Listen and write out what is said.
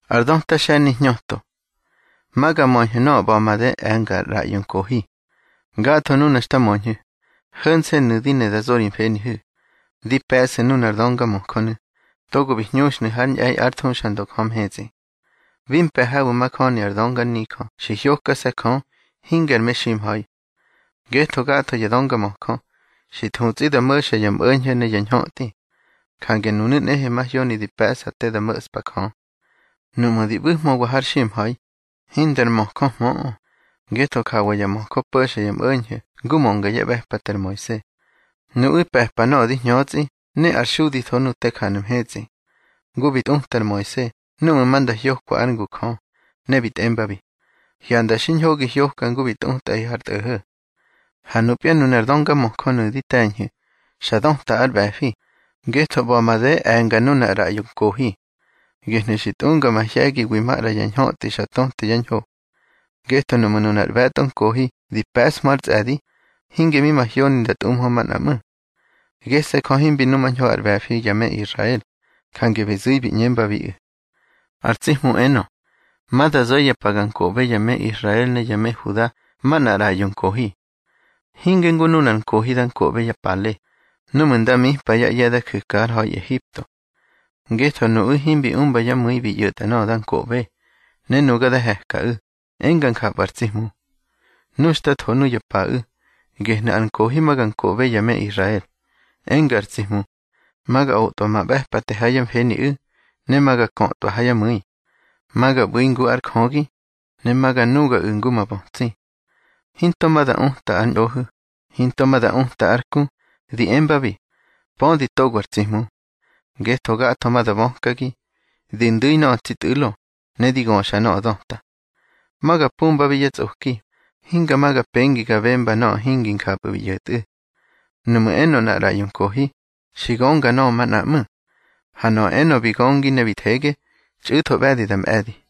Ardon ta shani nyoto. Maga monje no ba made anga rayon kohi. Gato nuna sta monje. Hönse nudine da zorin feni hu. Di pese nuna ardonga mokone. Togo bihnyushne han ay arthon shandok ham heze. Vim pe hawu makoni ardonga niko. Shihyoka sekon. Hinger meshim hai. Geto gato yadonga moko. Shithunzi da mersha yam önje ne yanhoti. Kange nunu nehe mahyoni di pesa te da mers bakon. Numa di buhmo wahar shim hai. Hinder moko mo. Geto kawa ya moko persha yam önje. Gumonga ya behpater moise. Nu pehpa no di nyotzi. Ne arshudi thonu te khanum hezi. Gubit unter moise. Nu manda hyokwa angu kon. Nebit embabi. Yanda shin hogi hyokkan gubit unta i hart öhö. Hanupia nunardonga mokonu di tenye. Shadon ta arbafi. Geto ba made anga nuna rayun kohi. Gehne shitunga mahyagi wimara yanhoti shaton te yanho. Geto numununar beton kohi. Di pes marz adi. Hinge mi mahyoni dat man amu. Gese kohin bi numanho arbafi yame Israel. Kange bezui bi nyemba vi. Arzimu eno. Mada zoya pagan kobe yame Israel ne yame Judá. Mana rayun kohi. Hingen gununan kohidan kobe ya pale. Numunda mi paya yada kukar hoy Egipto. Geto no himbi umba ya muy bi yutano dan kobe. Ne nugada heka engan kabarzimu. Nusta tonu ya pa Gehna an kohi magan kobe yame Israel. Engarzimu. Maga auto ma behpate hayam heni ne maga konto hayam muy. Maga buingu ar kongi. Ne maga nuga unguma bonzi. Hintomada unta an ohu. Hintomada unta arku. Di embabi. Pondi togwarzimu. Geto gato mada bonkagi. Dindui no titulo. Ne digonsha no donta. Maga pumbabi yetsuki. Hinga maga pengi gabemba no hingin kababi yetu. Numu eno na rayun kohi. Shigonga no manamu. Hano eno bigongi ne bitege. Chuto bedi dam edi.